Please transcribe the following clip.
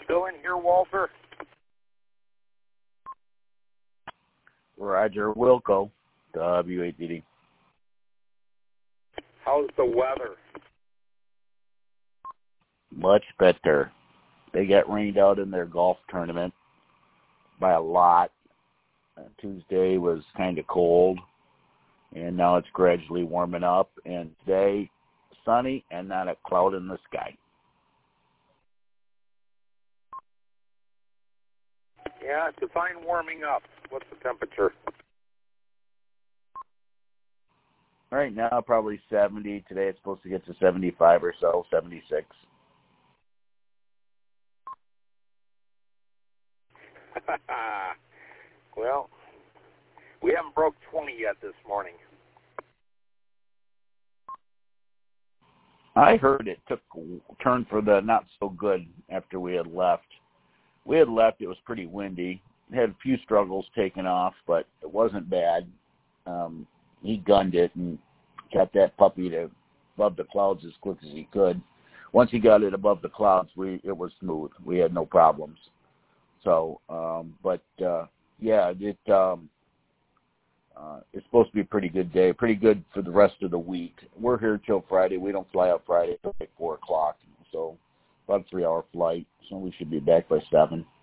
still in here, Walter? Roger Wilco, W8DD. How's the weather? Much better. They got rained out in their golf tournament by a lot. Tuesday was kind of cold, and now it's gradually warming up. And today, sunny and not a cloud in the sky. Yeah, define warming up. What's the temperature? Right now, probably 70. Today it's supposed to get to 75 or so, 76. Well, we haven't broke 20 yet this morning. I heard it took a turn for the not so good after we had left. We had left, it was pretty windy. Had a few struggles taken off, but it wasn't bad. He gunned it and got that puppy to above the clouds as quick as he could. Once he got it above the clouds, it was smooth. We had no problems. So, yeah, it's supposed to be a pretty good day, pretty good for the rest of the week. We're here till Friday. We don't fly out Friday until like 4 o'clock, so about a 3-hour flight. So we should be back by 7.